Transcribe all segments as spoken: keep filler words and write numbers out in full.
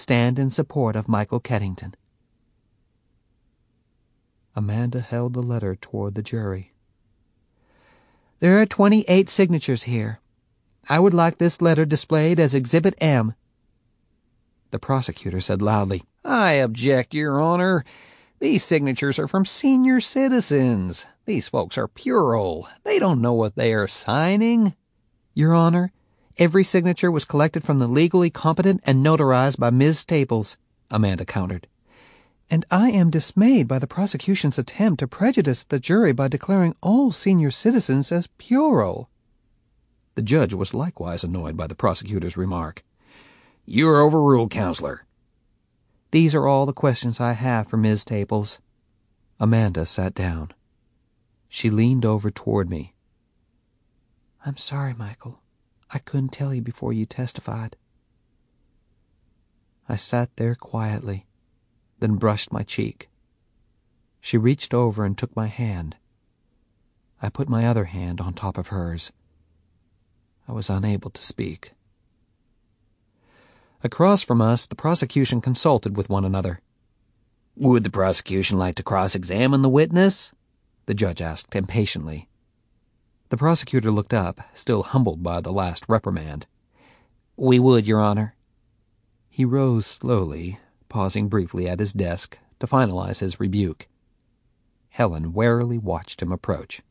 stand in support of Michael Keddington." Amanda held the letter toward the jury. "There are twenty-eight signatures here. I would like this letter displayed as Exhibit M." The prosecutor said loudly, "I object, Your Honor. These signatures are from senior citizens. These folks are puerile. They don't know what they are signing." "Your Honor, every signature was collected from the legally competent and notarized by Miz Staples," Amanda countered. "And I am dismayed by the prosecution's attempt to prejudice the jury by declaring all senior citizens as puerile." The judge was likewise annoyed by the prosecutor's remark. "You are overruled, Counselor." "These are all the questions I have for Miz Staples." Amanda sat down. She leaned over toward me. "I'm sorry, Michael. I couldn't tell you before you testified." I sat there quietly, then brushed my cheek. She reached over and took my hand. I put my other hand on top of hers. I was unable to speak. Across from us, the prosecution consulted with one another. "Would the prosecution like to cross-examine the witness?" the judge asked impatiently. The prosecutor looked up, still humbled by the last reprimand. "We would, Your Honor." He rose slowly, pausing briefly at his desk to finalize his rebuke. Helen warily watched him approach.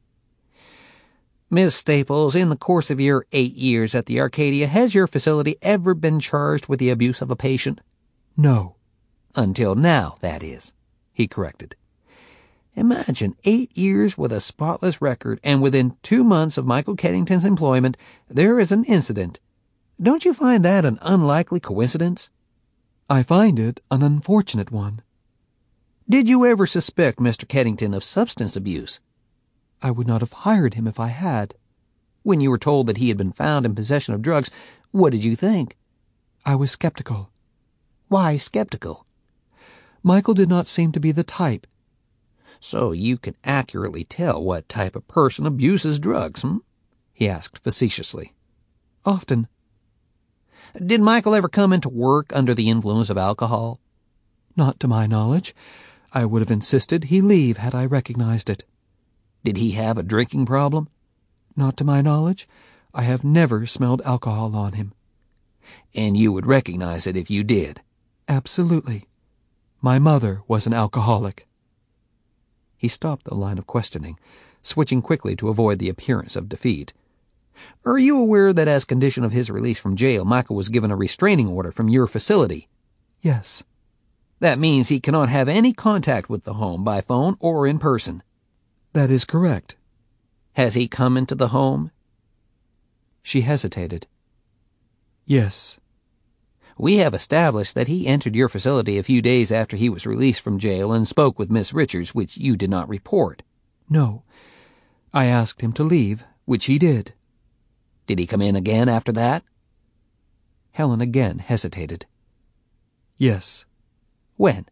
"Miss Staples, in the course of your eight years at the Arcadia, has your facility ever been charged with the abuse of a patient?" "No." "Until now, that is," he corrected. "Imagine eight years with a spotless record, and within two months of Michael Keddington's employment, there is an incident. Don't you find that an unlikely coincidence?" "I find it an unfortunate one." "Did you ever suspect Mister Keddington of substance abuse?" "I would not have hired him if I had." "When you were told that he had been found in possession of drugs, what did you think?" "I was skeptical." "Why skeptical?" "Michael did not seem to be the type." "So you can accurately tell what type of person abuses drugs, hmm?" he asked facetiously. "Often." "Did Michael ever come into work under the influence of alcohol?" "Not to my knowledge. I would have insisted he leave had I recognized it." "Did he have a drinking problem?" "Not to my knowledge. I have never smelled alcohol on him." "And you would recognize it if you did?" "Absolutely. My mother was an alcoholic." He stopped the line of questioning, switching quickly to avoid the appearance of defeat. "Are you aware that as condition of his release from jail, Michael was given a restraining order from your facility?" "Yes." "That means he cannot have any contact with the home by phone or in person." "That is correct." "Has he come into the home?" She hesitated. "Yes." "We have established that he entered your facility a few days after he was released from jail and spoke with Miss Richards, which you did not report." "No. I asked him to leave, which he did." "Did he come in again after that?" Helen again hesitated. "Yes." "When?"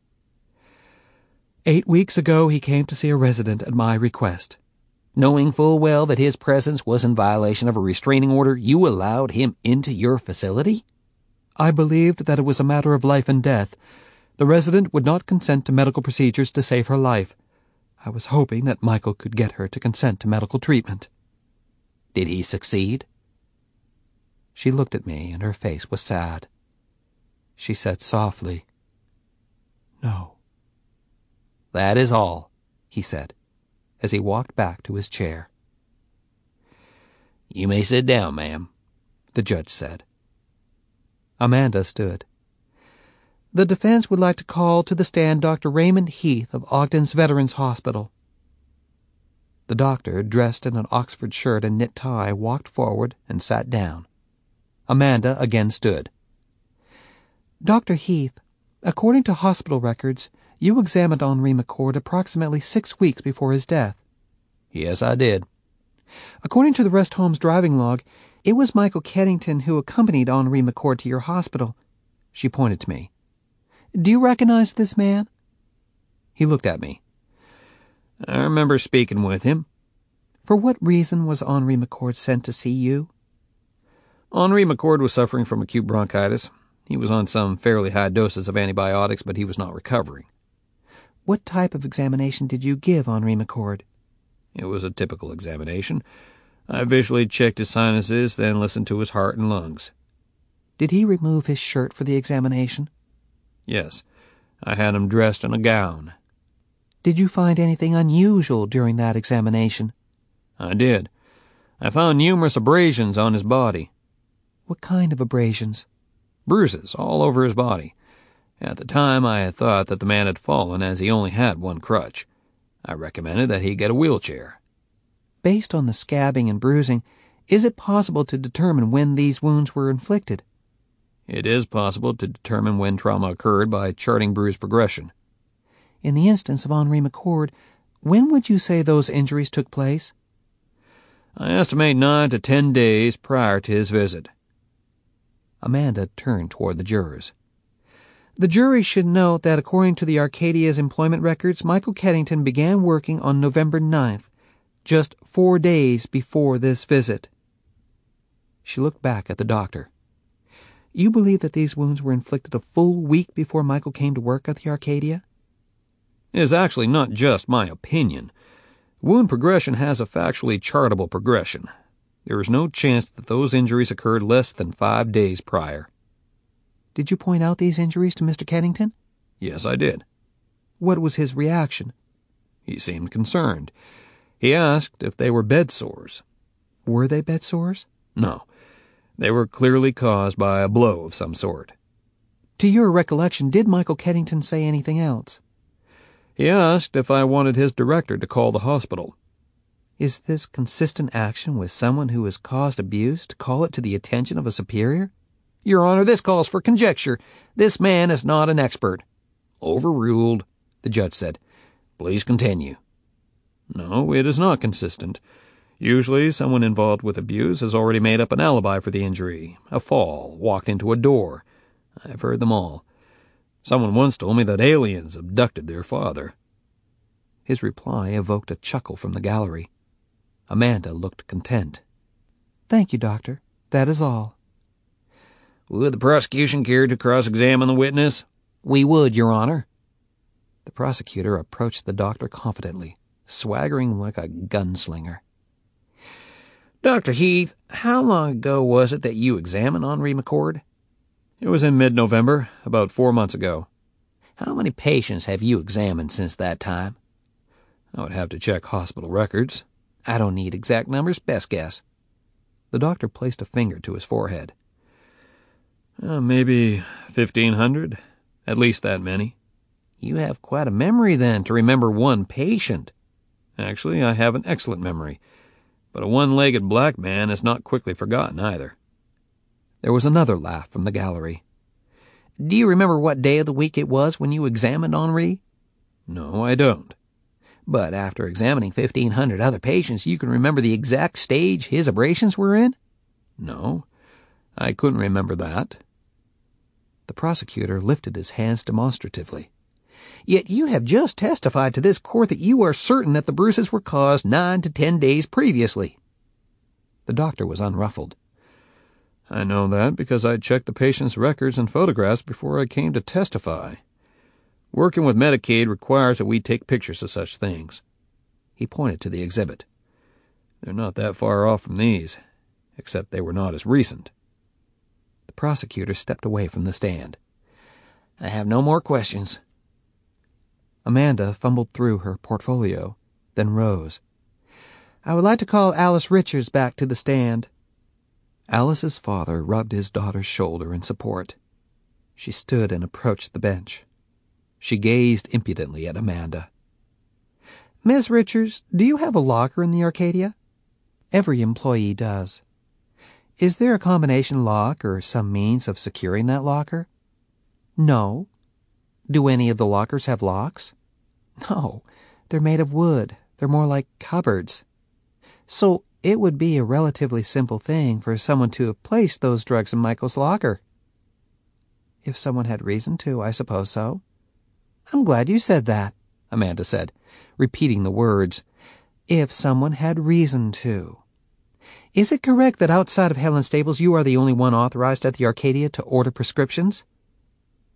"Eight weeks ago he came to see a resident at my request." "Knowing full well that his presence was in violation of a restraining order, you allowed him into your facility?" "I believed that it was a matter of life and death. The resident would not consent to medical procedures to save her life. I was hoping that Michael could get her to consent to medical treatment." "Did he succeed?" She looked at me, and her face was sad. She said softly, "No." "That is all," he said, as he walked back to his chair. "You may sit down, ma'am," the judge said. Amanda stood. "The defense would like to call to the stand Doctor Raymond Heath of Ogden's Veterans Hospital." The doctor, dressed in an Oxford shirt and knit tie, walked forward and sat down. Amanda again stood. "Doctor Heath, according to hospital records, you examined Henri McCord approximately six weeks before his death." "Yes, I did." "According to the rest home's driving log, it was Michael Keddington who accompanied Henri McCord to your hospital." She pointed to me. "Do you recognize this man?" He looked at me. "I remember speaking with him." "For what reason was Henri McCord sent to see you?" "Henri McCord was suffering from acute bronchitis. He was on some fairly high doses of antibiotics, but he was not recovering. What type of examination did you give Henri McCord? It was a typical examination. I visually checked his sinuses, then listened to his heart and lungs. Did he remove his shirt for the examination? Yes. I had him dressed in a gown. Did you find anything unusual during that examination? I did. I found numerous abrasions on his body. What kind of abrasions? Bruises all over his body. At the time, I had thought that the man had fallen as he only had one crutch. I recommended that he get a wheelchair. Based on the scabbing and bruising, is it possible to determine when these wounds were inflicted? It is possible to determine when trauma occurred by charting bruise progression. In the instance of Henri McCord, when would you say those injuries took place? I estimate nine to ten days prior to his visit. Amanda turned toward the jurors. The jury should note that according to the Arcadia's employment records, Michael Keddington began working on November ninth, just four days before this visit. She looked back at the doctor. You believe that these wounds were inflicted a full week before Michael came to work at the Arcadia? It is actually not just my opinion. Wound progression has a factually chartable progression. There is no chance that those injuries occurred less than five days prior. Did you point out these injuries to Mister Keddington? Yes, I did. What was his reaction? He seemed concerned. He asked if they were bed sores. Were they bed sores? No. They were clearly caused by a blow of some sort. To your recollection, did Michael Keddington say anything else? He asked if I wanted his director to call the hospital. Is this consistent action with someone who has caused abuse to call it to the attention of a superior? Your Honor, this calls for conjecture. This man is not an expert. Overruled, the judge said. Please continue. No, it is not consistent. Usually someone involved with abuse has already made up an alibi for the injury. A fall, walked into a door. I've heard them all. Someone once told me that aliens abducted their father. His reply evoked a chuckle from the gallery. Amanda looked content. Thank you, Doctor. That is all. Would the prosecution care to cross-examine the witness? We would, Your Honor. The prosecutor approached the doctor confidently, swaggering like a gunslinger. Doctor Heath, how long ago was it that you examined Henri McCord? It was in mid-November, about four months ago. How many patients have you examined since that time? I would have to check hospital records. I don't need exact numbers, best guess. The doctor placed a finger to his forehead. Uh, maybe fifteen hundred, at least that many. You have quite a memory, then, to remember one patient. Actually, I have an excellent memory, but a one-legged black man is not quickly forgotten either. There was another laugh from the gallery. Do you remember what day of the week it was when you examined Henri? No, I don't. But after examining fifteen hundred other patients, you can remember the exact stage his abrasions were in? No, I couldn't remember that. The prosecutor lifted his hands demonstratively. Yet you have just testified to this court that you are certain that the bruises were caused nine to ten days previously. The doctor was unruffled. I know that because I checked the patient's records and photographs before I came to testify. Working with Medicaid requires that we take pictures of such things. He pointed to the exhibit. They're not that far off from these, except they were not as recent. The prosecutor stepped away from the stand. I have no more questions. Amanda fumbled through her portfolio, then rose. I would like to call Alice Richards back to the stand. Alice's father rubbed his daughter's shoulder in support. She stood and approached the bench. She gazed impudently at Amanda. Miss Richards, do you have a locker in the Arcadia? Every employee does. Is there a combination lock or some means of securing that locker? No. Do any of the lockers have locks? No. They're made of wood. They're more like cupboards. So it would be a relatively simple thing for someone to have placed those drugs in Michael's locker. If someone had reason to, I suppose so. I'm glad you said that, Amanda said, repeating the words, if someone had reason to. Is it correct that outside of Helen Stables you are the only one authorized at the Arcadia to order prescriptions?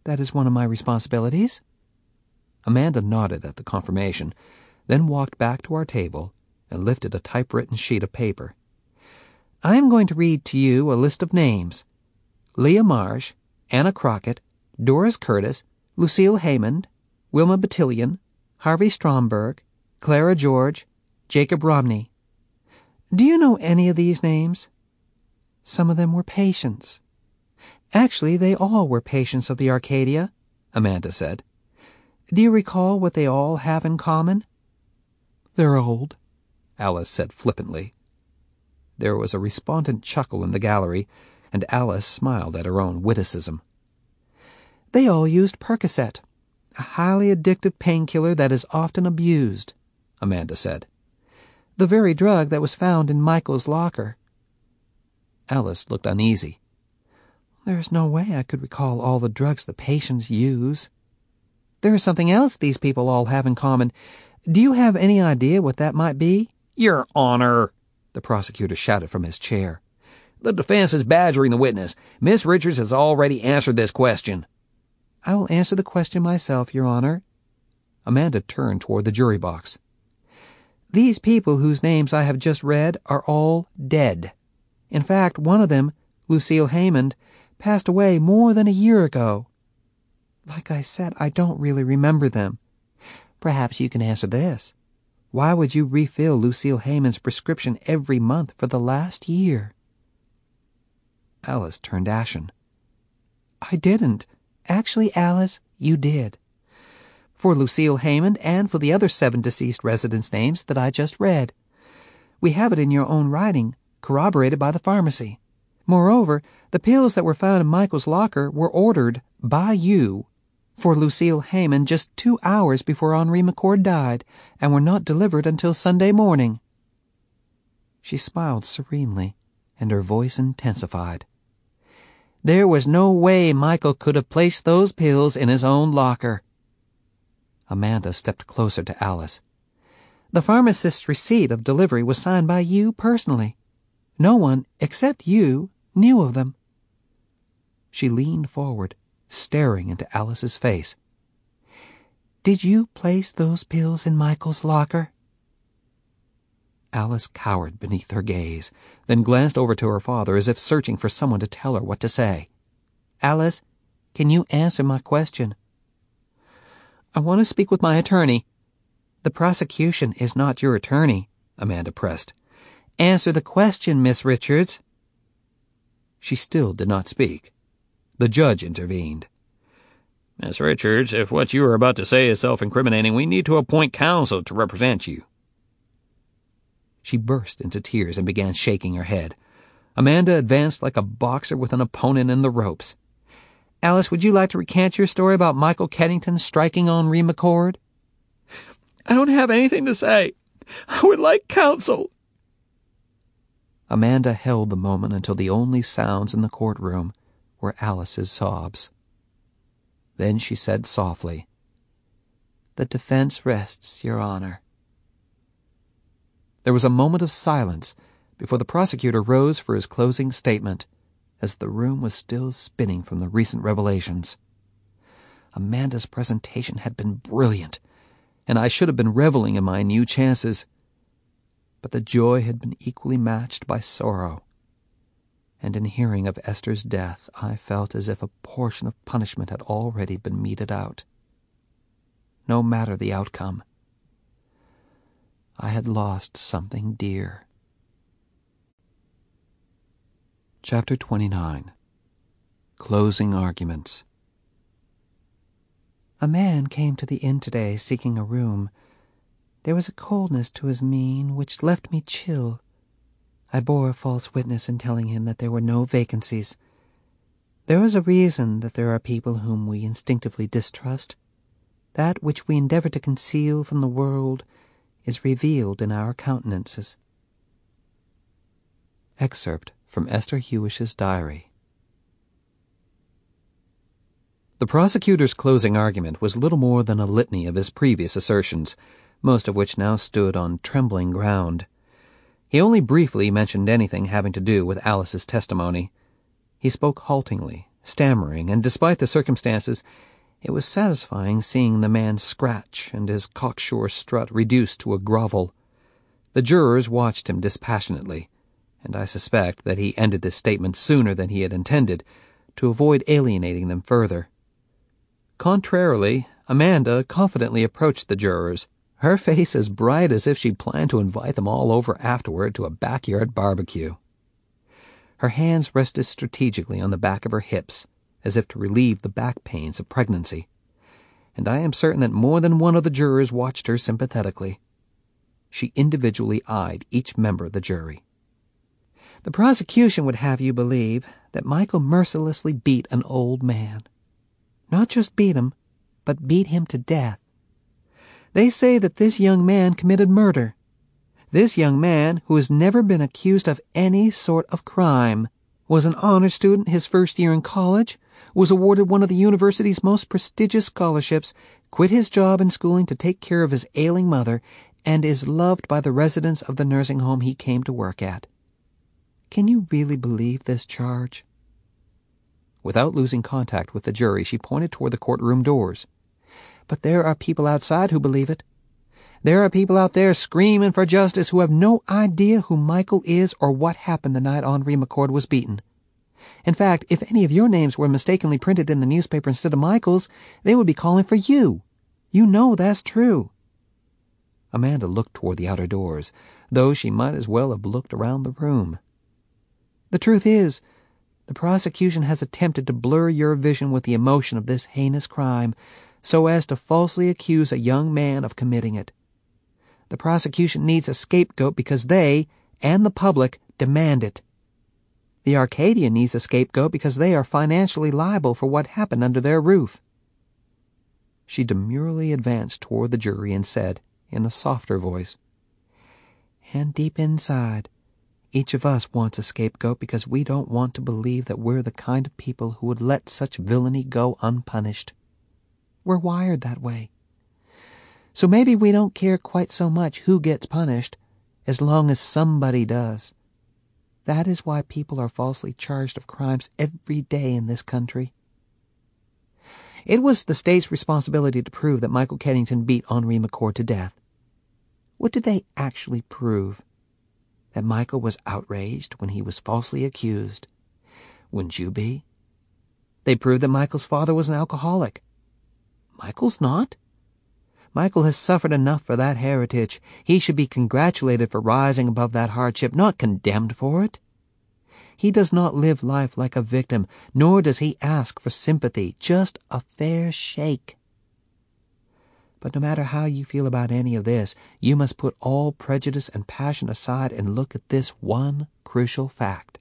That is one of my responsibilities." Amanda nodded at the confirmation, then walked back to our table and lifted a typewritten sheet of paper. "I am going to read to you a list of names. Leah Marsh, Anna Crockett, Doris Curtis, Lucille Haymond, Wilma Batillion, Harvey Stromberg, Clara George, Jacob Romney. Do you know any of these names?" "Some of them were patients." "Actually, they all were patients of the Arcadia," Amanda said. "Do you recall what they all have in common?" "They're old," Alice said flippantly. There was a respondent chuckle in the gallery, and Alice smiled at her own witticism. "They all used Percocet, a highly addictive painkiller that is often abused," Amanda said. "The very drug that was found in Michael's locker." Alice looked uneasy. "There is no way I could recall all the drugs the patients use." "There is something else these people all have in common. Do you have any idea what that might be?" "Your Honor," the prosecutor shouted from his chair, "the defense is badgering the witness. Miss Richards has already answered this question." "I will answer the question myself, Your Honor." Amanda turned toward the jury box. "These people whose names I have just read are all dead. In fact, one of them, Lucille Haymond, passed away more than a year ago. Like I said, I don't really remember them. Perhaps you can answer this. Why would you refill Lucille Haymond's prescription every month for the last year?" Alice turned ashen. "I didn't. Actually, Alice, you did. For Lucille Haymond and for the other seven deceased residents' names that I just read. We have it in your own writing, corroborated by the pharmacy. Moreover, the pills that were found in Michael's locker were ordered by you for Lucille Haymond just two hours before Henri McCord died and were not delivered until Sunday morning." She smiled serenely, and her voice intensified. "There was no way Michael could have placed those pills in his own locker." Amanda stepped closer to Alice. "The pharmacist's receipt of delivery was signed by you personally. No one, except you, knew of them." She leaned forward, staring into Alice's face. "Did you place those pills in Michael's locker?" Alice cowered beneath her gaze, then glanced over to her father as if searching for someone to tell her what to say. "Alice, can you answer my question?" "I want to speak with my attorney." "The prosecution is not your attorney," Amanda pressed. "Answer the question, Miss Richards." She still did not speak. The judge intervened. "Miss Richards, if what you are about to say is self-incriminating, we need to appoint counsel to represent you." She burst into tears and began shaking her head. Amanda advanced like a boxer with an opponent in the ropes. "Alice, would you like to recant your story about Michael Kennington striking Henri McCord?" "I don't have anything to say. I would like counsel." Amanda held the moment until the only sounds in the courtroom were Alice's sobs. Then she said softly, "The defense rests, Your Honor." There was a moment of silence before the prosecutor rose for his closing statement, as the room was still spinning from the recent revelations. Amanda's presentation had been brilliant, and I should have been reveling in my new chances. But the joy had been equally matched by sorrow, and in hearing of Esther's death I felt as if a portion of punishment had already been meted out. No matter the outcome, I had lost something dear. Chapter twenty-nine. Closing Arguments. "A man came to the inn today seeking a room. There was a coldness to his mien which left me chill. I bore a false witness in telling him that there were no vacancies. There is a reason that there are people whom we instinctively distrust. That which we endeavor to conceal from the world is revealed in our countenances." Excerpt from Esther Hewish's diary. The prosecutor's closing argument was little more than a litany of his previous assertions, most of which now stood on trembling ground. He only briefly mentioned anything having to do with Alice's testimony. He spoke haltingly, Stammering, and despite the circumstances, it was satisfying seeing the man scratch and his cocksure strut reduced to a grovel. The jurors watched him dispassionately, and I suspect that he ended his statement sooner than he had intended, to avoid alienating them further. Contrarily, Amanda confidently approached the jurors, her face as bright as if she planned to invite them all over afterward to a backyard barbecue. Her hands rested strategically on the back of her hips, as if to relieve the back pains of pregnancy, and I am certain that more than one of the jurors watched her sympathetically. She individually eyed each member of the jury. The prosecution would have you believe that Michael mercilessly beat an old man. Not just beat him, but beat him to death. They say that this young man committed murder. This young man, who has never been accused of any sort of crime, was an honor student his first year in college, was awarded one of the university's most prestigious scholarships, quit his job and schooling to take care of his ailing mother, and is loved by the residents of the nursing home he came to work at. Can you really believe this charge? Without losing contact with the jury, she pointed toward the courtroom doors. But there are people outside who believe it. There are people out there screaming for justice who have no idea who Michael is or what happened the night Henri McCord was beaten. In fact, if any of your names were mistakenly printed in the newspaper instead of Michael's, they would be calling for you. You know that's true. Amanda looked toward the outer doors, though she might as well have looked around the room. The truth is, the prosecution has attempted to blur your vision with the emotion of this heinous crime, so as to falsely accuse a young man of committing it. The prosecution needs a scapegoat because they, and the public, demand it. The Arcadia needs a scapegoat because they are financially liable for what happened under their roof. She demurely advanced toward the jury and said, in a softer voice, "And deep inside, each of us wants a scapegoat because we don't want to believe that we're the kind of people who would let such villainy go unpunished. We're wired that way. So maybe we don't care quite so much who gets punished, as long as somebody does. That is why people are falsely charged of crimes every day in this country." It was the state's responsibility to prove that Michael Keddington beat Henri McCord to death. What did they actually prove? That Michael was outraged when he was falsely accused. Wouldn't you be? They proved that Michael's father was an alcoholic. Michael's not. Michael has suffered enough for that heritage. He should be congratulated for rising above that hardship, not condemned for it. He does not live life like a victim, nor does he ask for sympathy, just a fair shake. But no matter how you feel about any of this, you must put all prejudice and passion aside and look at this one crucial fact.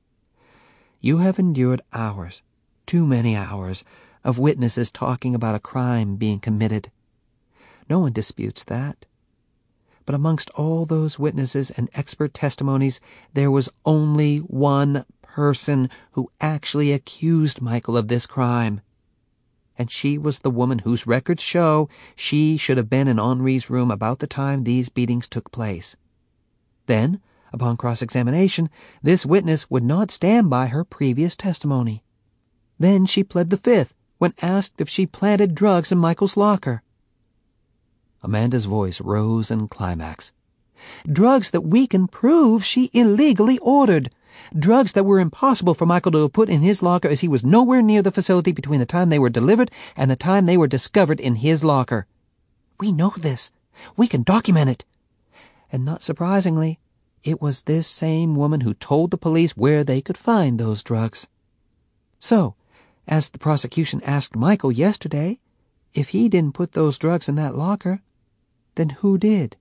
You have endured hours, too many hours, of witnesses talking about a crime being committed. No one disputes that. But amongst all those witnesses and expert testimonies, there was only one person who actually accused Michael of this crime. And she was the woman whose records show she should have been in Henri's room about the time these beatings took place. Then, upon cross-examination, this witness would not stand by her previous testimony. Then she pled the fifth, when asked if she planted drugs in Michael's locker. Amanda's voice rose in climax. Drugs that we can prove she illegally ordered. Drugs that were impossible for Michael to have put in his locker, as he was nowhere near the facility between the time they were delivered and the time they were discovered in his locker. We know this. We can document it. And not surprisingly, it was this same woman who told the police where they could find those drugs. So, as the prosecution asked Michael yesterday, if he didn't put those drugs in that locker, then who did?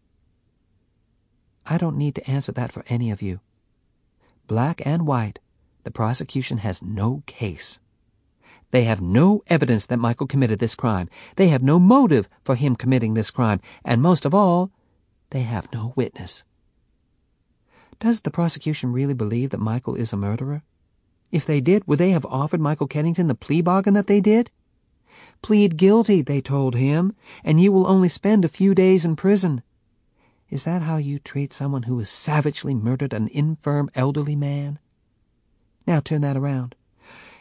I don't need to answer that for any of you. Black and white, the prosecution has no case. They have no evidence that Michael committed this crime. They have no motive for him committing this crime. And most of all, they have no witness. Does the prosecution really believe that Michael is a murderer? If they did, would they have offered Michael Keddington the plea bargain that they did? Plead guilty, they told him, and you will only spend a few days in prison. Is that how you treat someone who has savagely murdered an infirm elderly man? Now turn that around.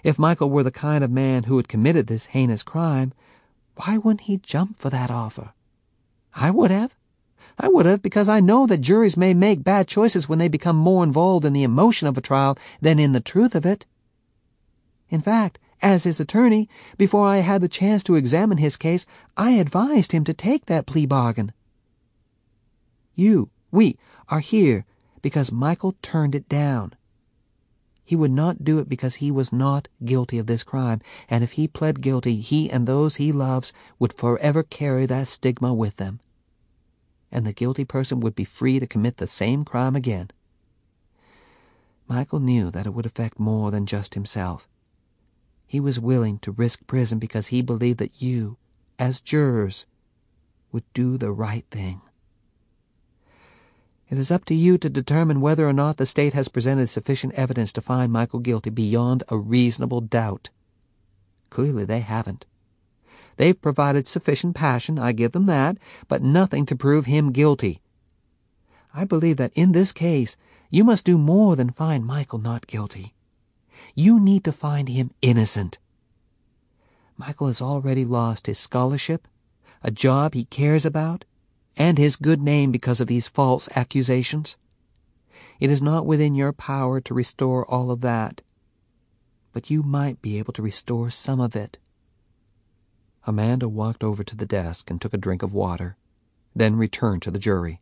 If Michael were the kind of man who had committed this heinous crime, why wouldn't he jump for that offer? I would have. I would have, because I know that juries may make bad choices when they become more involved in the emotion of a trial than in the truth of it. In fact, as his attorney, before I had the chance to examine his case, I advised him to take that plea bargain. You, we, are here because Michael turned it down. He would not do it because he was not guilty of this crime, and if he pled guilty, he and those he loves would forever carry that stigma with them. And the guilty person would be free to commit the same crime again. Michael knew that it would affect more than just himself. He was willing to risk prison because he believed that you, as jurors, would do the right thing. It is up to you to determine whether or not the state has presented sufficient evidence to find Michael guilty beyond a reasonable doubt. Clearly they haven't. They've provided sufficient passion, I give them that, but nothing to prove him guilty. I believe that in this case, you must do more than find Michael not guilty. You need to find him innocent. Michael has already lost his scholarship, a job he cares about, and his good name because of these false accusations. It is not within your power to restore all of that, but you might be able to restore some of it. Amanda walked over to the desk and took a drink of water, then returned to the jury.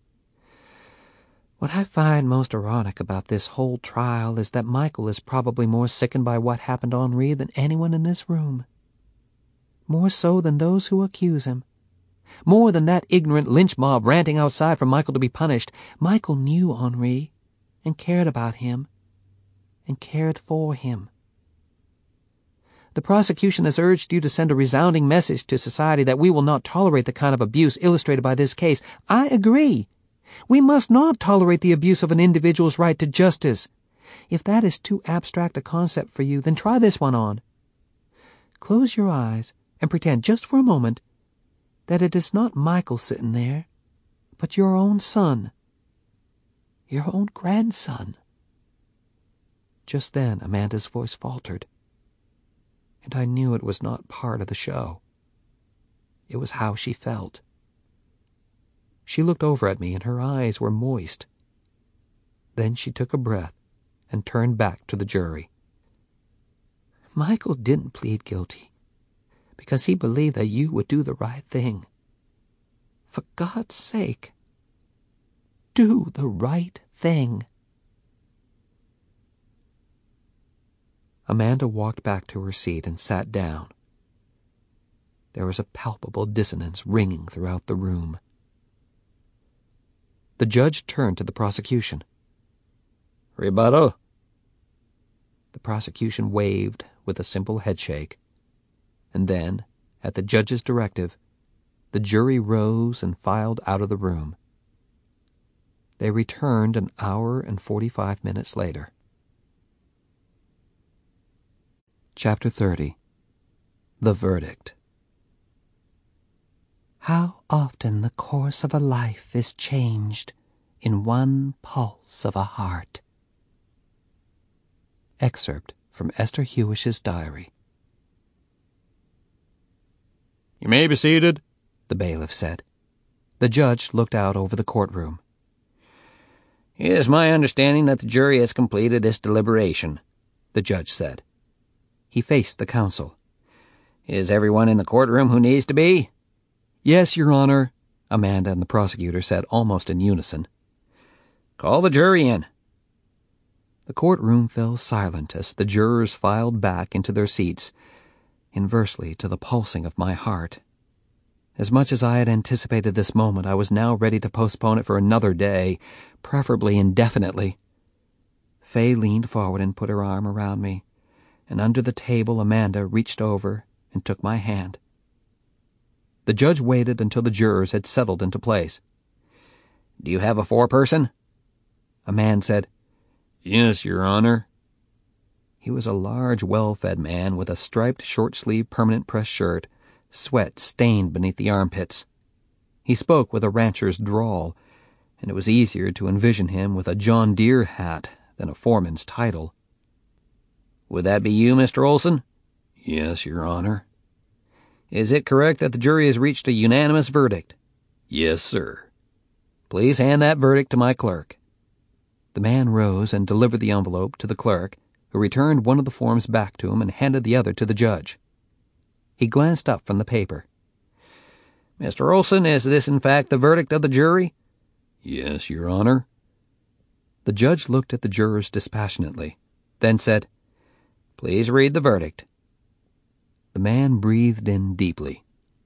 What I find most ironic about this whole trial is that Michael is probably more sickened by what happened to Henri than anyone in this room. More so than those who accuse him. More than that ignorant lynch mob ranting outside for Michael to be punished. Michael knew Henri, and cared about him, and cared for him. The prosecution has urged you to send a resounding message to society that we will not tolerate the kind of abuse illustrated by this case. I agree. We must not tolerate the abuse of an individual's right to justice. If that is too abstract a concept for you, then try this one on. Close your eyes and pretend just for a moment that it is not Michael sitting there, but your own son, your own grandson. Just then Amanda's voice faltered, and I knew it was not part of the show. It was how she felt. She looked over at me, and her eyes were moist. Then she took a breath and turned back to the jury. Michael didn't plead guilty because he believed that you would do the right thing. For God's sake, do the right thing. Amanda walked back to her seat and sat down. There was a palpable dissonance ringing throughout the room. The judge turned to the prosecution. Rebuttal? The prosecution waved with a simple headshake, and then, at the judge's directive, the jury rose and filed out of the room. They returned an hour and forty-five minutes later. Chapter thirty. The Verdict. How often the course of a life is changed in one pulse of a heart. Excerpt from Esther Hewish's diary. You may be seated, the bailiff said. The judge looked out over the courtroom. It is my understanding that the jury has completed its deliberation, the judge said. He faced the counsel. Is everyone in the courtroom who needs to be? Yes, Your Honor, Amanda and the prosecutor said almost in unison. Call the jury in. The courtroom fell silent as the jurors filed back into their seats, inversely to the pulsing of my heart. As much as I had anticipated this moment, I was now ready to postpone it for another day, preferably indefinitely. Faye leaned forward and put her arm around me, and under the table Amanda reached over and took my hand. The judge waited until the jurors had settled into place. Do you have a foreperson? A man said, Yes, Your Honor. He was a large, well-fed man with a striped, short-sleeved, permanent-press shirt, sweat stained beneath the armpits. He spoke with a rancher's drawl, and it was easier to envision him with a John Deere hat than a foreman's title. Would that be you, Mister Olson? Yes, Your Honor. Is it correct that the jury has reached a unanimous verdict? Yes, sir. Please hand that verdict to my clerk. The man rose and delivered the envelope to the clerk, who returned one of the forms back to him and handed the other to the judge. He glanced up from the paper. Mister Olson, is this in fact the verdict of the jury? Yes, Your Honor. The judge looked at the jurors dispassionately, then said, Please read the verdict. The man breathed in deeply.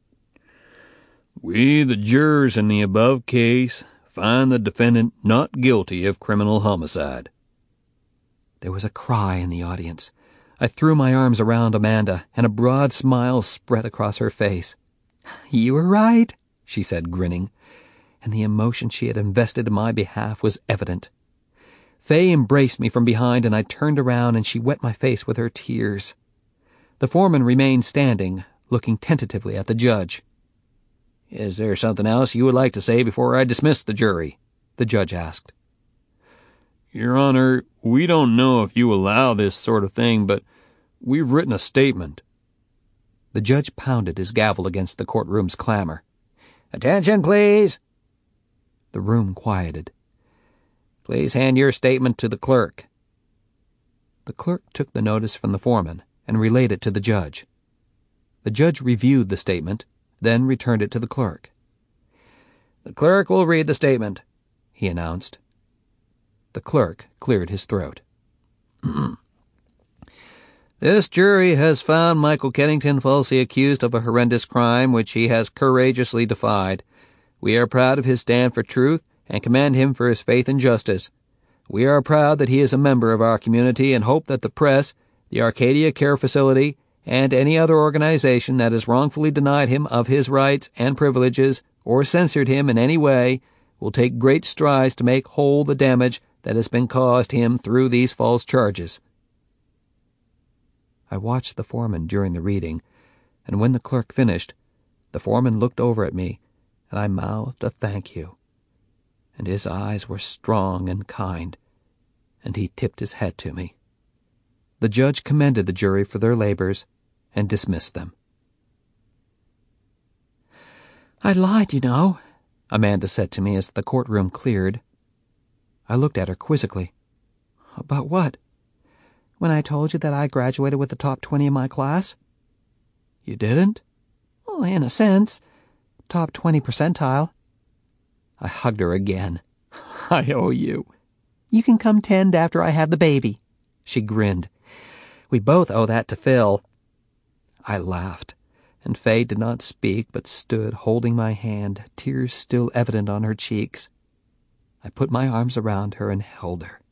We, the jurors in the above case, find the defendant not guilty of criminal homicide. There was a cry in the audience. I threw my arms around Amanda, and a broad smile spread across her face. You were right, she said, grinning, and the emotion she had invested in my behalf was evident. Faye embraced me from behind, and I turned around, and she wet my face with her tears. The foreman remained standing, looking tentatively at the judge. Is there something else you would like to say before I dismiss the jury? The judge asked. Your Honor, we don't know if you allow this sort of thing, but we've written a statement. The judge pounded his gavel against the courtroom's clamor. Attention, please. The room quieted. Please hand your statement to the clerk. The clerk took the notice from the foreman and relayed it to the judge. The judge reviewed the statement, then returned it to the clerk. The clerk will read the statement, he announced. The clerk cleared his throat. This jury has found Michael Keddington falsely accused of a horrendous crime which he has courageously defied. We are proud of his stand for truth and commend him for his faith and justice. We are proud that he is a member of our community and hope that the press, the Arcadia Care Facility, and any other organization that has wrongfully denied him of his rights and privileges or censored him in any way will take great strides to make whole the damage that has been caused him through these false charges. I watched the foreman during the reading, and when the clerk finished, the foreman looked over at me, and I mouthed a thank you. And his eyes were strong and kind, and he tipped his head to me. The judge commended the jury for their labors and dismissed them. I lied, you know, Amanda said to me as the courtroom cleared. I looked at her quizzically. About what? When I told you that I graduated with the top twenty in my class? You didn't? Well, in a sense. Top twenty percentile. I hugged her again. I owe you. You can come tend after I have the baby. She grinned. We both owe that to Phil. I laughed, and Faye did not speak but stood holding my hand, tears still evident on her cheeks. I put my arms around her and held her.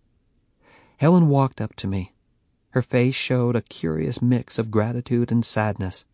Helen walked up to me. Her face showed a curious mix of gratitude and sadness.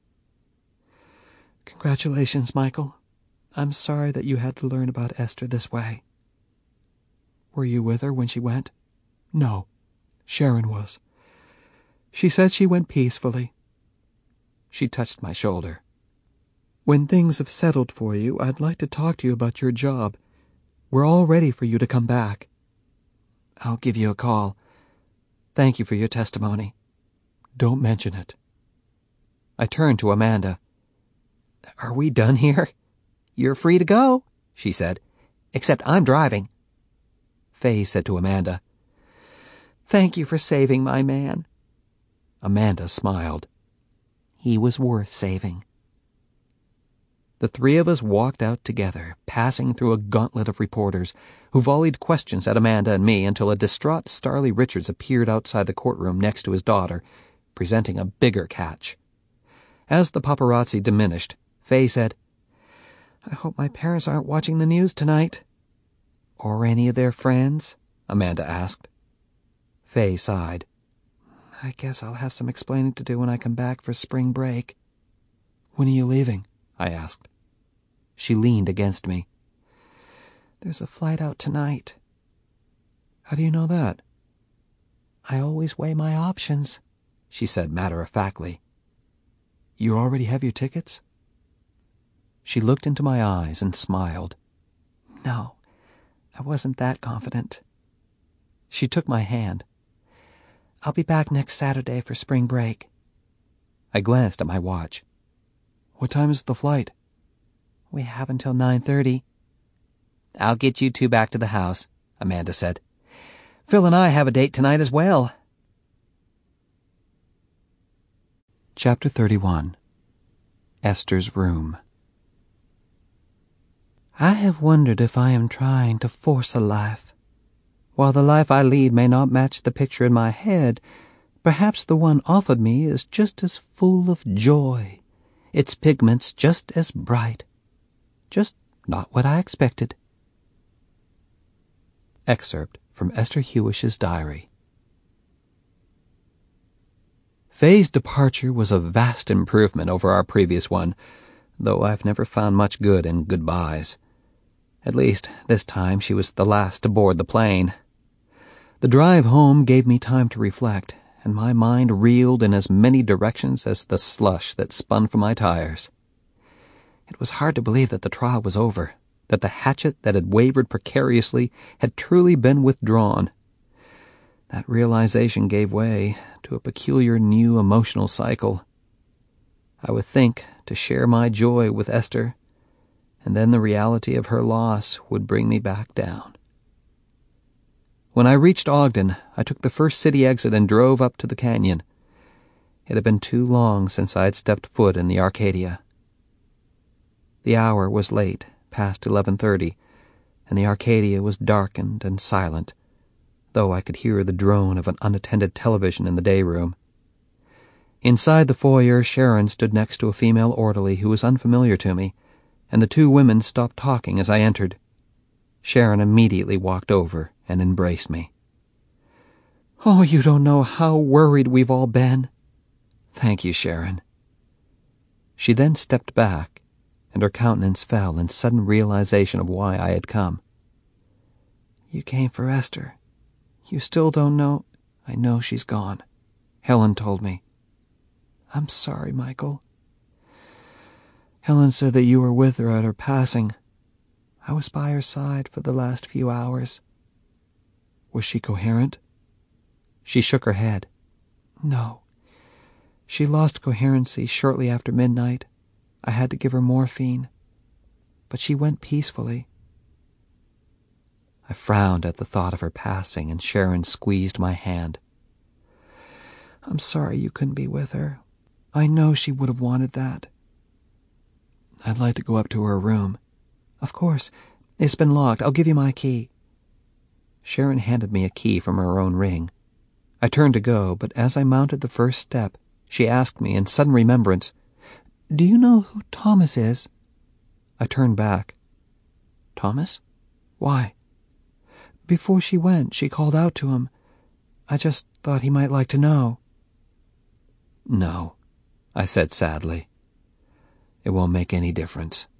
Congratulations, Michael. I'm sorry that you had to learn about Esther this way. Were you with her when she went? No, Sharon was. She said she went peacefully. She touched my shoulder. When things have settled for you, I'd like to talk to you about your job. We're all ready for you to come back. I'll give you a call. Thank you for your testimony. Don't mention it. I turned to Amanda. Are we done here? You're free to go, she said, except I'm driving. Faye said to Amanda, Thank you for saving my man. Amanda smiled. He was worth saving. The three of us walked out together, passing through a gauntlet of reporters who volleyed questions at Amanda and me until a distraught Starley Richards appeared outside the courtroom next to his daughter, presenting a bigger catch. As the paparazzi diminished, Faye said, I hope my parents aren't watching the news tonight. Or any of their friends? Amanda asked. Faye sighed. I guess I'll have some explaining to do when I come back for spring break. When are you leaving? I asked. She leaned against me. There's a flight out tonight. How do you know that? I always weigh my options, she said matter-of-factly. You already have your tickets? She looked into my eyes and smiled. No, I wasn't that confident. She took my hand. I'll be back next Saturday for spring break. I glanced at my watch. What time is the flight? We have until nine thirty. I'll get you two back to the house, Amanda said. Phil and I have a date tonight as well. Chapter thirty-one. Esther's Room. I have wondered if I am trying to force a life. While the life I lead may not match the picture in my head, perhaps the one offered me is just as full of joy, its pigments just as bright. Just not what I expected. Excerpt from Esther Hewish's diary. Faye's departure was a vast improvement over our previous one, though I've never found much good in goodbyes. At least, this time she was the last to board the plane. The drive home gave me time to reflect, and my mind reeled in as many directions as the slush that spun from my tires. It was hard to believe that the trial was over, that the hatchet that had wavered precariously had truly been withdrawn. That realization gave way to a peculiar new emotional cycle. I would think to share my joy with Esther, and then the reality of her loss would bring me back down. When I reached Ogden, I took the first city exit and drove up to the canyon. It had been too long since I had stepped foot in the Arcadia. The hour was late, past eleven thirty, and the Arcadia was darkened and silent, though I could hear the drone of an unattended television in the day room. Inside the foyer, Sharon stood next to a female orderly who was unfamiliar to me, and the two women stopped talking as I entered. Sharon immediately walked over and embraced me. "Oh, you don't know how worried we've all been." "Thank you, Sharon." She then stepped back, and her countenance fell in sudden realization of why I had come. "You came for Esther. You still don't know—" "I know she's gone. Helen told me." "I'm sorry, Michael." "Helen said that you were with her at her passing." "I was by her side for the last few hours." "Was she coherent?" She shook her head. "No. She lost coherency shortly after midnight. I had to give her morphine. But she went peacefully." I frowned at the thought of her passing, and Sharon squeezed my hand. "I'm sorry you couldn't be with her. I know she would have wanted that." "I'd like to go up to her room." "Of course. It's been locked. I'll give you my key." Sharon handed me a key from her own ring. I turned to go, but as I mounted the first step, she asked me in sudden remembrance, "Do you know who Thomas is?" I turned back. "Thomas? Why?" "Before she went, she called out to him. I just thought he might like to know." "No," I said sadly. "It won't make any difference."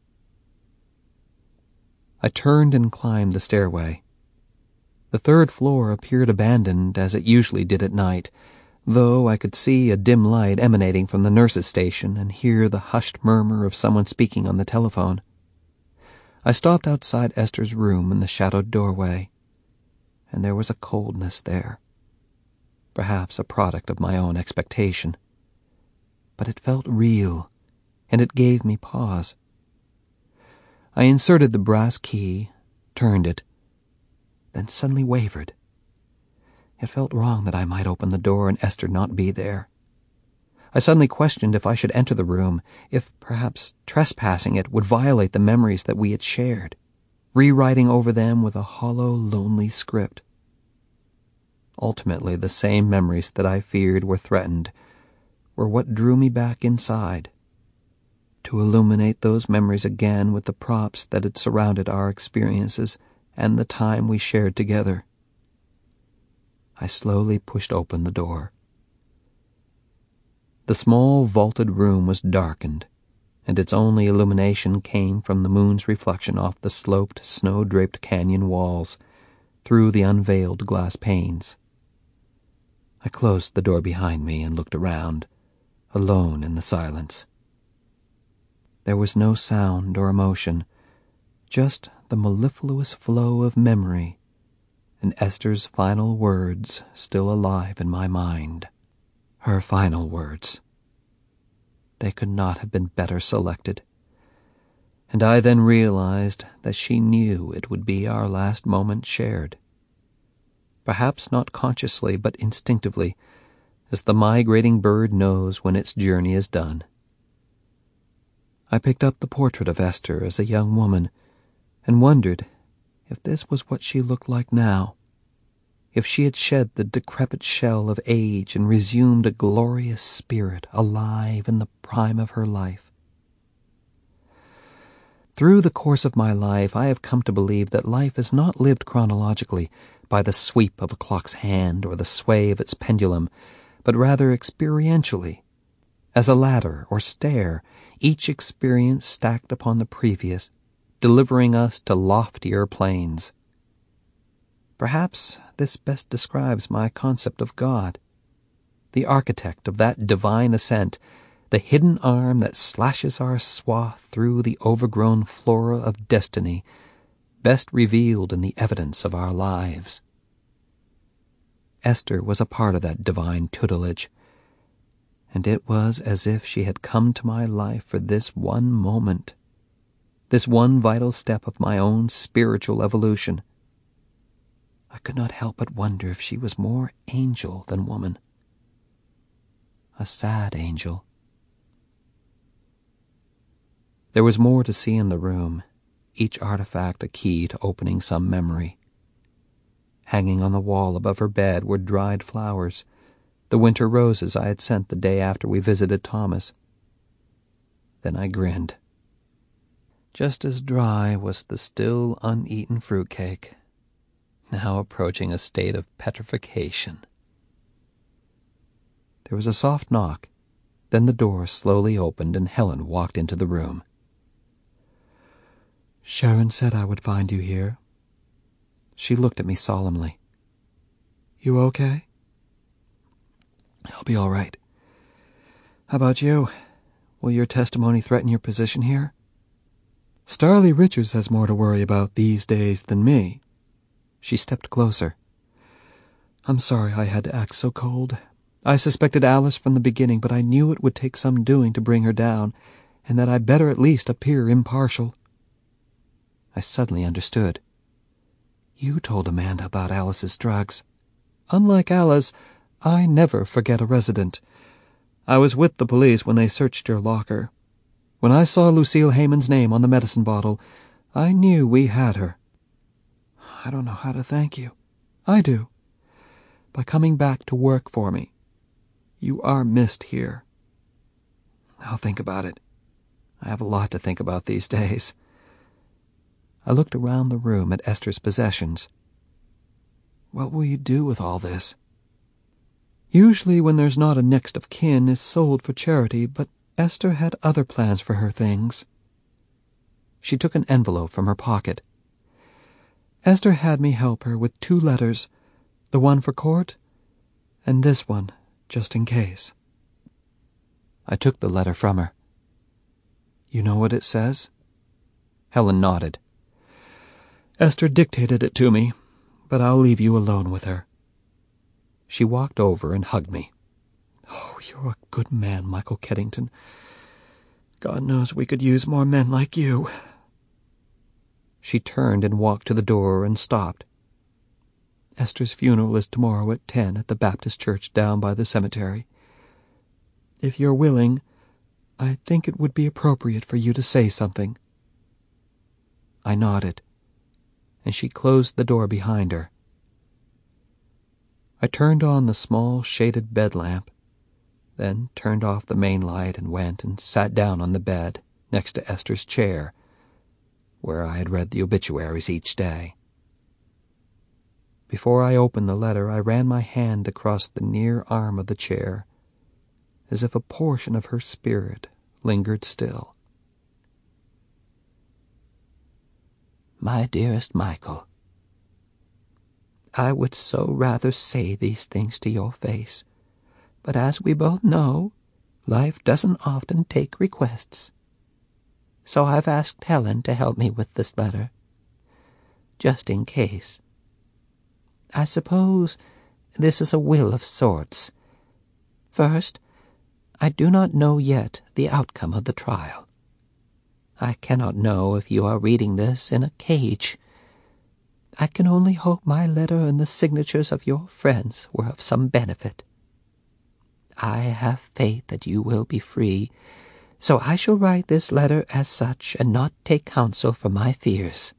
I turned and climbed the stairway. The third floor appeared abandoned as it usually did at night, though I could see a dim light emanating from the nurse's station and hear the hushed murmur of someone speaking on the telephone. I stopped outside Esther's room in the shadowed doorway, and there was a coldness there, perhaps a product of my own expectation. But it felt real, and it gave me pause. I inserted the brass key, turned it, then suddenly wavered. It felt wrong that I might open the door and Esther not be there. I suddenly questioned if I should enter the room, if perhaps trespassing it would violate the memories that we had shared, rewriting over them with a hollow, lonely script. Ultimately, the same memories that I feared were threatened were what drew me back inside, to illuminate those memories again with the props that had surrounded our experiences and the time we shared together. I slowly pushed open the door. The small vaulted room was darkened, and its only illumination came from the moon's reflection off the sloped, snow-draped canyon walls, through the unveiled glass panes. I closed the door behind me and looked around, alone in the silence. There was no sound or emotion, just the mellifluous flow of memory and Esther's final words still alive in my mind. Her final words. They could not have been better selected. And I then realized that she knew it would be our last moment shared. Perhaps not consciously, but instinctively, as the migrating bird knows when its journey is done. I picked up the portrait of Esther as a young woman and wondered if this was what she looked like now, if she had shed the decrepit shell of age and resumed a glorious spirit alive in the prime of her life. Through the course of my life, I have come to believe that life is not lived chronologically by the sweep of a clock's hand or the sway of its pendulum, but rather experientially, as a ladder or stair, each experience stacked upon the previous, delivering us to loftier planes. Perhaps this best describes my concept of God, the architect of that divine ascent, the hidden arm that slashes our swath through the overgrown flora of destiny, best revealed in the evidence of our lives. Esther was a part of that divine tutelage, and it was as if she had come to my life for this one moment, this one vital step of my own spiritual evolution. I could not help but wonder if she was more angel than woman. A sad angel. There was more to see in the room, each artifact a key to opening some memory. Hanging on the wall above her bed were dried flowers, the winter roses I had sent the day after we visited Thomas. Then I grinned. Just as dry was the still uneaten fruitcake, now approaching a state of petrification. There was a soft knock, then the door slowly opened and Helen walked into the room. "Sharon said I would find you here." She looked at me solemnly. "You okay?" "I'll be all right. How about you? Will your testimony threaten your position here?" "Starley Richards has more to worry about these days than me." She stepped closer. "I'm sorry I had to act so cold. I suspected Alice from the beginning, but I knew it would take some doing to bring her down, and that I'd better at least appear impartial." I suddenly understood. "You told Amanda about Alice's drugs." "Unlike Alice, I never forget a resident. I was with the police when they searched your locker. When I saw Lucille Heyman's name on the medicine bottle, I knew we had her." "I don't know how to thank you." "I do. By coming back to work for me. You are missed here." "I'll think about it. I have a lot to think about these days." I looked around the room at Esther's possessions. "What will you do with all this?" "Usually when there's not a next of kin is sold for charity, but Esther had other plans for her things." She took an envelope from her pocket. "Esther had me help her with two letters, the one for court, and this one, just in case." I took the letter from her. "You know what it says?" Helen nodded. "Esther dictated it to me, but I'll leave you alone with her." She walked over and hugged me. "Oh, you're a good man, Michael Keddington. God knows we could use more men like you." She turned and walked to the door and stopped. "Esther's funeral is tomorrow at ten at the Baptist church down by the cemetery. If you're willing, I think it would be appropriate for you to say something." I nodded, and she closed the door behind her. I turned on the small shaded bed lamp, then turned off the main light and went and sat down on the bed next to Esther's chair, where I had read the obituaries each day. Before I opened the letter, I ran my hand across the near arm of the chair, as if a portion of her spirit lingered still. "My dearest Michael, I would so rather say these things to your face, but as we both know, life doesn't often take requests. So I've asked Helen to help me with this letter, just in case. I suppose this is a will of sorts. First, I do not know yet the outcome of the trial. I cannot know if you are reading this in a cage. I can only hope my letter and the signatures of your friends were of some benefit. I have faith that you will be free, so I shall write this letter as such and not take counsel from my fears.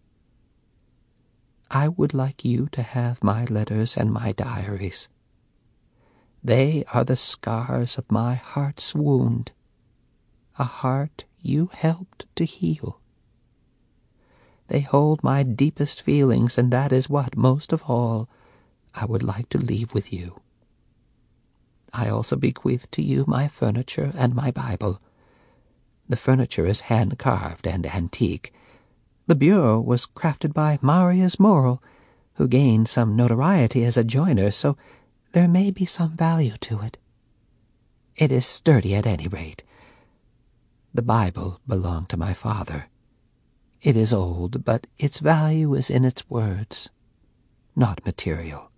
I would like you to have my letters and my diaries. They are the scars of my heart's wound, a heart you helped to heal. They hold my deepest feelings, and that is what, most of all, I would like to leave with you. I also bequeath to you my furniture and my Bible. The furniture is hand-carved and antique. The bureau was crafted by Marius Morel, who gained some notoriety as a joiner, so there may be some value to it. It is sturdy at any rate. The Bible belonged to my father. It is old, but its value is in its words, not material.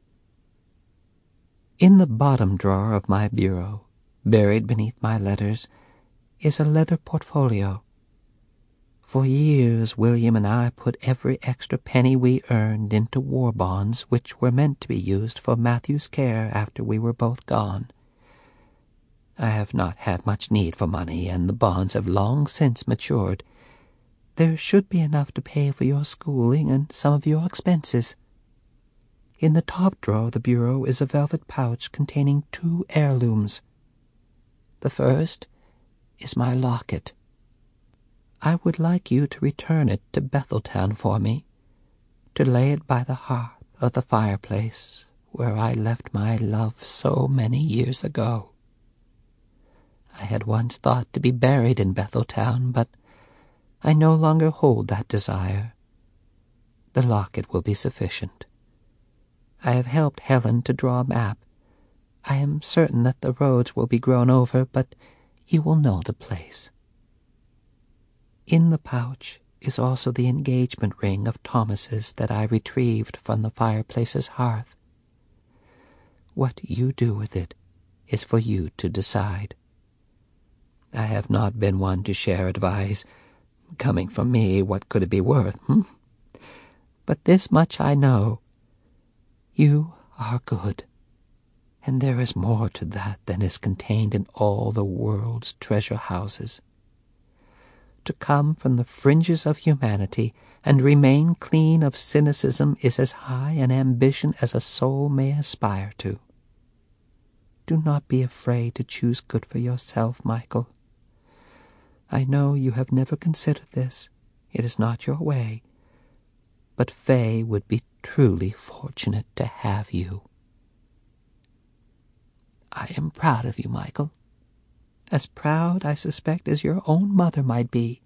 In the bottom drawer of my bureau, buried beneath my letters, is a leather portfolio. For years William and I put every extra penny we earned into war bonds, which were meant to be used for Matthew's care after we were both gone. I have not had much need for money, and the bonds have long since matured. There should be enough to pay for your schooling and some of your expenses. In the top drawer of the bureau is a velvet pouch containing two heirlooms. The first is my locket. I would like you to return it to Betheltown for me, to lay it by the hearth of the fireplace where I left my love so many years ago. I had once thought to be buried in Betheltown, but I no longer hold that desire. The locket will be sufficient. I have helped Helen to draw a map. I am certain that the roads will be grown over, but you will know the place. In the pouch is also the engagement ring of Thomas's that I retrieved from the fireplace's hearth. What you do with it is for you to decide. I have not been one to share advice. Coming from me, what could it be worth, hmm? But this much I know. You are good, and there is more to that than is contained in all the world's treasure houses. To come from the fringes of humanity and remain clean of cynicism is as high an ambition as a soul may aspire to. Do not be afraid to choose good for yourself, Michael. I know you have never considered this. It is not your way. But Fay would be truly fortunate to have you. I am proud of you, Michael. As proud, I suspect, as your own mother might be.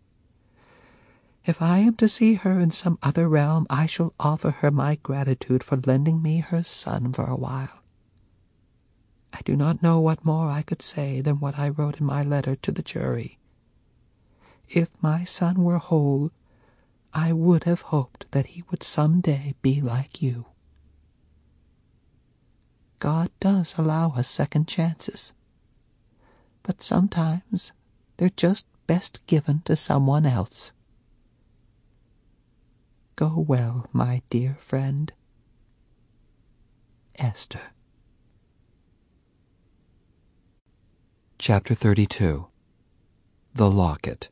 If I am to see her in some other realm, I shall offer her my gratitude for lending me her son for a while. I do not know what more I could say than what I wrote in my letter to the jury. If my son were whole, I would have hoped that he would some day be like you. God does allow us second chances, but sometimes they're just best given to someone else. Go well, my dear friend. Esther. Chapter thirty-two. The Locket.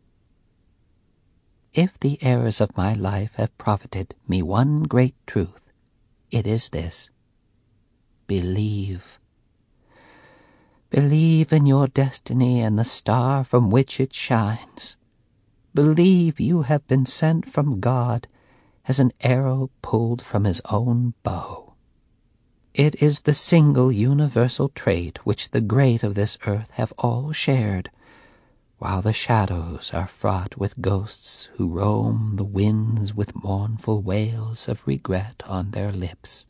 If the errors of my life have profited me one great truth, it is this. Believe. Believe in your destiny and the star from which it shines. Believe you have been sent from God as an arrow pulled from his own bow. It is the single universal trait which the great of this earth have all shared, while the shadows are fraught with ghosts who roam the winds with mournful wails of regret on their lips.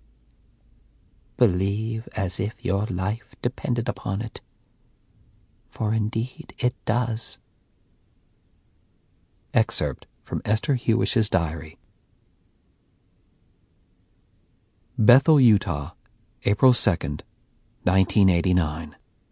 Believe as if your life depended upon it, for indeed it does. Excerpt from Esther Hewish's diary. Bethel, Utah, April second, nineteen eighty-nine.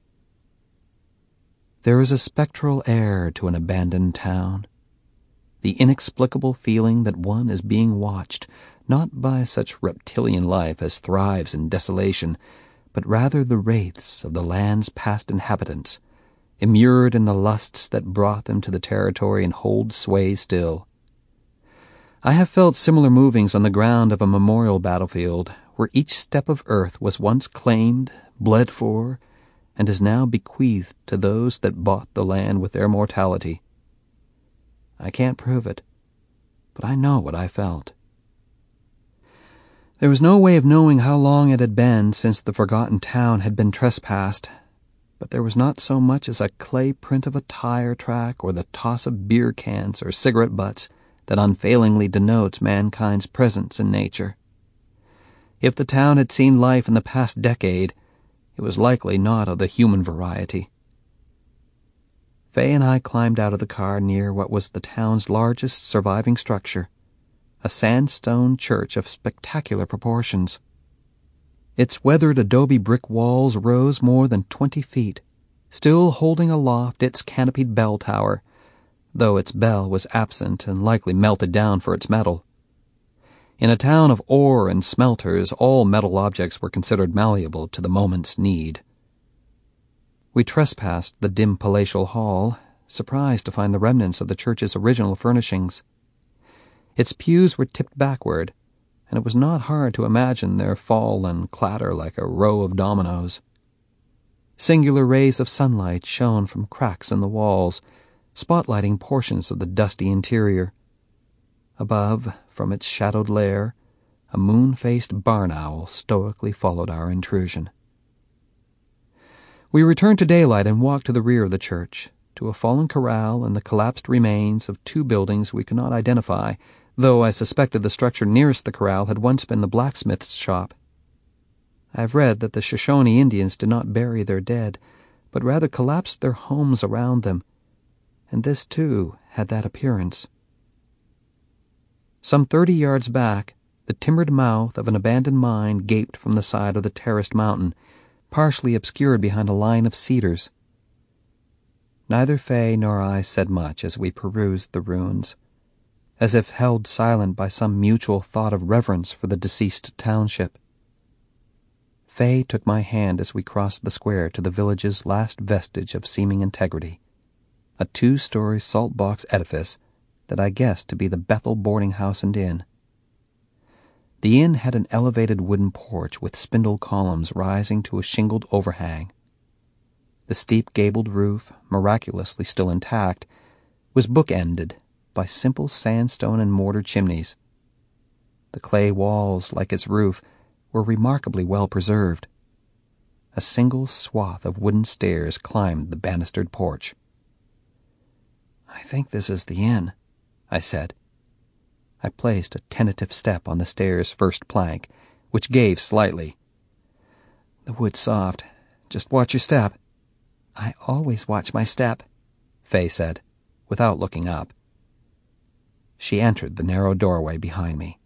There is a spectral air to an abandoned town. The inexplicable feeling that one is being watched, not by such reptilian life as thrives in desolation, but rather the wraiths of the land's past inhabitants, immured in the lusts that brought them to the territory and hold sway still. I have felt similar movings on the ground of a memorial battlefield, where each step of earth was once claimed, bled for, and is now bequeathed to those that bought the land with their mortality. I can't prove it, but I know what I felt. There was no way of knowing how long it had been since the forgotten town had been trespassed, but there was not so much as a clay print of a tire track or the toss of beer cans or cigarette butts that unfailingly denotes mankind's presence in nature. If the town had seen life in the past decade, it was likely not of the human variety. Fay and I climbed out of the car near what was the town's largest surviving structure, a sandstone church of spectacular proportions. Its weathered adobe brick walls rose more than twenty feet, still holding aloft its canopied bell tower, though its bell was absent and likely melted down for its metal. In a town of ore and smelters, all metal objects were considered malleable to the moment's need. We trespassed the dim palatial hall, surprised to find the remnants of the church's original furnishings. Its pews were tipped backward, and it was not hard to imagine their fall and clatter like a row of dominoes. Singular rays of sunlight shone from cracks in the walls, spotlighting portions of the dusty interior. Above, from its shadowed lair, a moon-faced barn owl stoically followed our intrusion. We returned to daylight and walked to the rear of the church, to a fallen corral and the collapsed remains of two buildings we could not identify, though I suspected the structure nearest the corral had once been the blacksmith's shop. I have read that the Shoshone Indians did not bury their dead, but rather collapsed their homes around them, and this, too, had that appearance. Some thirty yards back, the timbered mouth of an abandoned mine gaped from the side of the terraced mountain, partially obscured behind a line of cedars. Neither Fay nor I said much as we perused the ruins, as if held silent by some mutual thought of reverence for the deceased township. Fay took my hand as we crossed the square to the village's last vestige of seeming integrity, a two-story salt-box edifice that I guessed to be the Bethel boarding house and inn. The inn had an elevated wooden porch with spindle columns rising to a shingled overhang. The steep gabled roof, miraculously still intact, was bookended by simple sandstone and mortar chimneys. The clay walls, like its roof, were remarkably well preserved. A single swath of wooden stairs climbed the banistered porch. "I think this is the inn," I said. I placed a tentative step on the stair's first plank, which gave slightly. "The wood's soft. Just watch your step." "I always watch my step," Fay said, without looking up. She entered the narrow doorway behind me.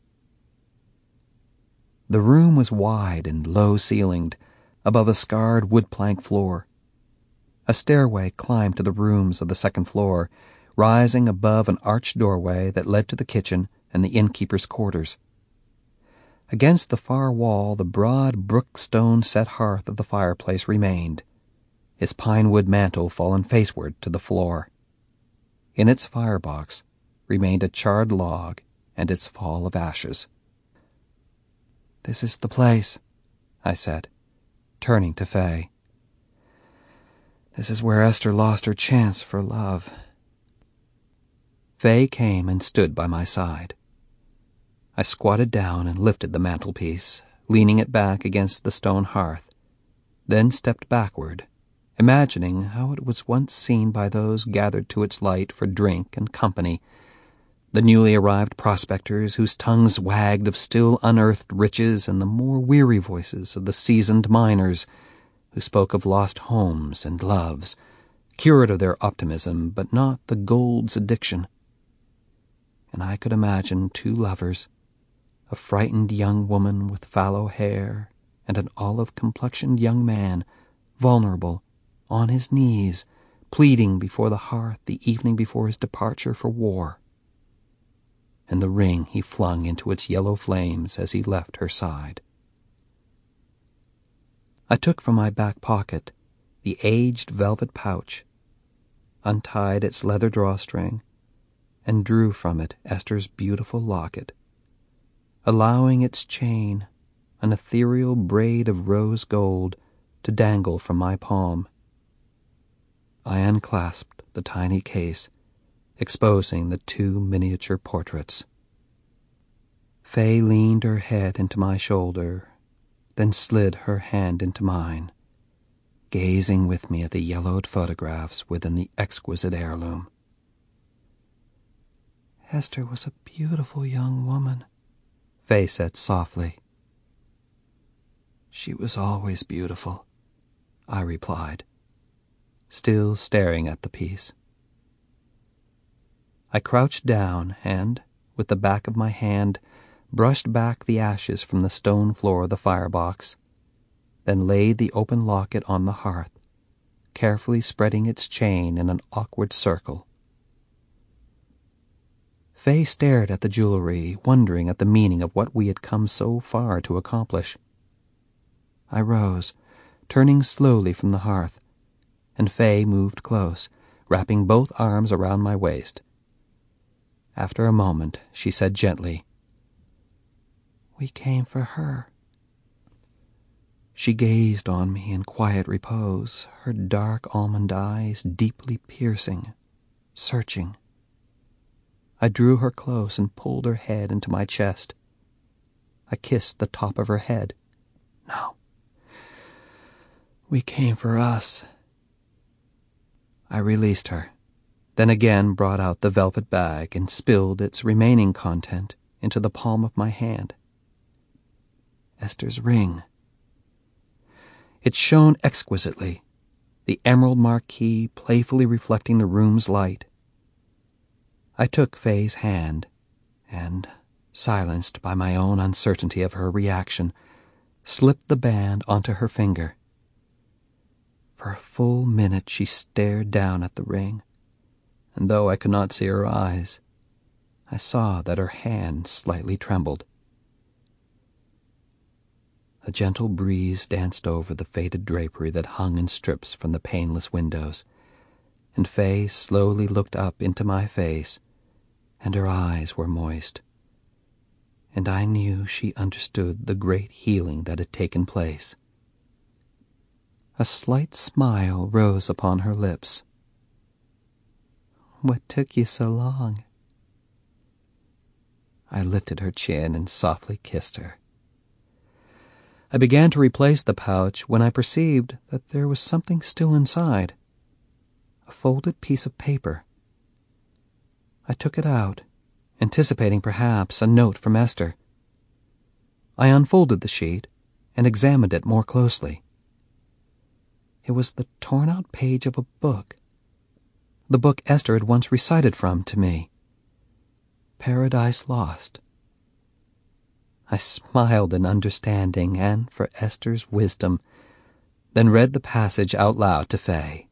The room was wide and low-ceilinged, above a scarred wood-plank floor. A stairway climbed to the rooms of the second floor, rising above an arched doorway that led to the kitchen and the innkeeper's quarters. Against the far wall the broad brook-stone-set hearth of the fireplace remained, its pine-wood mantle fallen faceward to the floor. In its firebox remained a charred log and its fall of ashes. "This is the place," I said, turning to Fay. "This is where Esther lost her chance for love." Fay came and stood by my side. I squatted down and lifted the mantelpiece, leaning it back against the stone hearth, then stepped backward, imagining how it was once seen by those gathered to its light for drink and company, the newly arrived prospectors whose tongues wagged of still unearthed riches, and the more weary voices of the seasoned miners who spoke of lost homes and loves, cured of their optimism but not the gold's addiction. And I could imagine two lovers, a frightened young woman with fallow hair, and an olive-complexioned young man, vulnerable, on his knees, pleading before the hearth the evening before his departure for war. And the ring he flung into its yellow flames as he left her side. I took from my back pocket the aged velvet pouch, untied its leather drawstring, and drew from it Esther's beautiful locket, allowing its chain, an ethereal braid of rose gold, to dangle from my palm. I unclasped the tiny case, exposing the two miniature portraits. Fay leaned her head into my shoulder, then slid her hand into mine, gazing with me at the yellowed photographs within the exquisite heirloom. Esther was a beautiful young woman, Fay said softly. She was always beautiful, I replied, still staring at the piece. I crouched down and, with the back of my hand, brushed back the ashes from the stone floor of the firebox, then laid the open locket on the hearth, carefully spreading its chain in an awkward circle. Fay stared at the jewelry, wondering at the meaning of what we had come so far to accomplish. I rose, turning slowly from the hearth, and Fay moved close, wrapping both arms around my waist. After a moment, she said gently, "We came for her." She gazed on me in quiet repose, her dark almond eyes deeply piercing, searching. I drew her close and pulled her head into my chest. I kissed the top of her head. "No. We came for us." I released her, then again brought out the velvet bag and spilled its remaining content into the palm of my hand. Esther's ring. It shone exquisitely, the emerald marquise playfully reflecting the room's light. I took Fay's hand, and, silenced by my own uncertainty of her reaction, slipped the band onto her finger. For a full minute she stared down at the ring, and though I could not see her eyes, I saw that her hand slightly trembled. A gentle breeze danced over the faded drapery that hung in strips from the paneless windows, and Fay slowly looked up into my face, and her eyes were moist, and I knew she understood the great healing that had taken place. A slight smile rose upon her lips. "What took you so long?" I lifted her chin and softly kissed her. I began to replace the pouch when I perceived that there was something still inside, a folded piece of paper. I took it out, anticipating perhaps a note from Esther. I unfolded the sheet and examined it more closely. It was the torn-out page of a book, the book Esther had once recited from to me, Paradise Lost. I smiled in understanding and for Esther's wisdom, then read the passage out loud to Fay.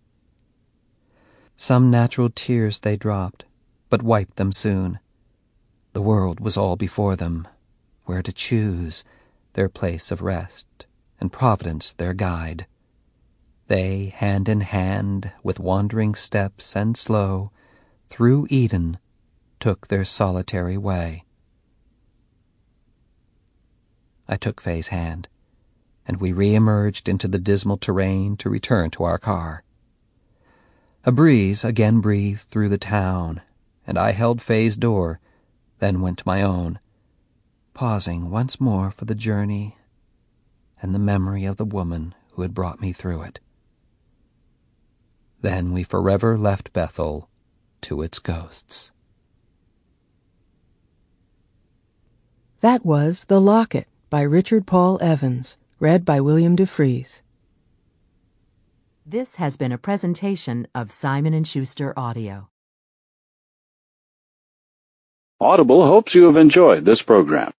Some natural tears they dropped, but wiped them soon. The world was all before them, where to choose their place of rest, and Providence their guide. They, hand in hand, with wandering steps and slow, through Eden, took their solitary way. I took Fay's hand, and we re-emerged into the dismal terrain to return to our car. A breeze again breathed through the town, and I held Fay's door, then went to my own, pausing once more for the journey and the memory of the woman who had brought me through it. Then we forever left Bethel to its ghosts. That was The Locket by Richard Paul Evans, read by William DeFries. This has been a presentation of Simon and Schuster Audio. Audible hopes you have enjoyed this program.